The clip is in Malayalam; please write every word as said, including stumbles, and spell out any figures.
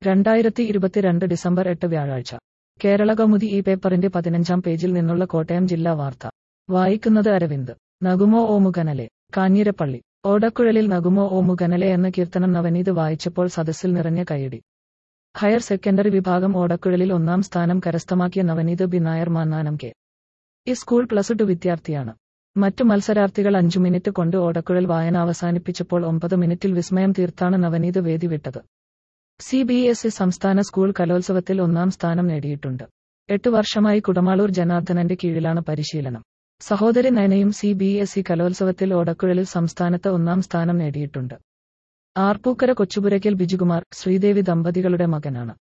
രണ്ടായിരത്തി ഇരുപത്തിരണ്ട് ഡിസംബർ എട്ട് വ്യാഴാഴ്ച കേരളകൗമുദി ഈ പേപ്പറിന്റെ പതിനഞ്ചാം പേജിൽ നിന്നുള്ള കോട്ടയം ജില്ലാ വാർത്ത വായിക്കുന്നത് അരവിന്ദ്. നഗുമോ ഓ മുകനലെ. കാഞ്ഞിരപ്പള്ളി. ഓടക്കുഴലിൽ നഗുമോ ഓ മുകനലെ എന്ന കീർത്തനം നവനീത് വായിച്ചപ്പോൾ സദസ്സിൽ നിറഞ്ഞ കയ്യടി. ഹയർ സെക്കൻഡറി വിഭാഗം ഓടക്കുഴലിൽ ഒന്നാം സ്ഥാനം കരസ്ഥമാക്കിയ Navaneeth B Nair Mannanam K. E school plus two വിദ്യാർത്ഥിയാണ്. മറ്റു മത്സരാർത്ഥികൾ അഞ്ചു മിനിറ്റ് കൊണ്ട് ഓടക്കുഴൽ വായന അവസാനിപ്പിച്ചപ്പോൾ ഒമ്പത് മിനിറ്റിൽ വിസ്മയം തീർത്താണ് നവനീത് വേദി വിട്ടത്. സി ബി എസ് ഇ സംസ്ഥാന സ്കൂൾ കലോത്സവത്തിൽ ഒന്നാം സ്ഥാനം നേടിയിട്ടുണ്ട്. എട്ടു വർഷമായി കുടമാളൂർ ജനാർദ്ദനന്റെ കീഴിലാണ് പരിശീലനം. സഹോദരി നയനയും സി ബി എസ് ഇ കലോത്സവത്തിൽ ഓടക്കുഴലിൽ സംസ്ഥാനത്ത് ഒന്നാം സ്ഥാനം നേടിയിട്ടുണ്ട്. ആർപ്പൂക്കര കൊച്ചുപുരയ്ക്കൽ ബിജുകുമാർ, ശ്രീദേവി ദമ്പതികളുടെ മകനാണ്.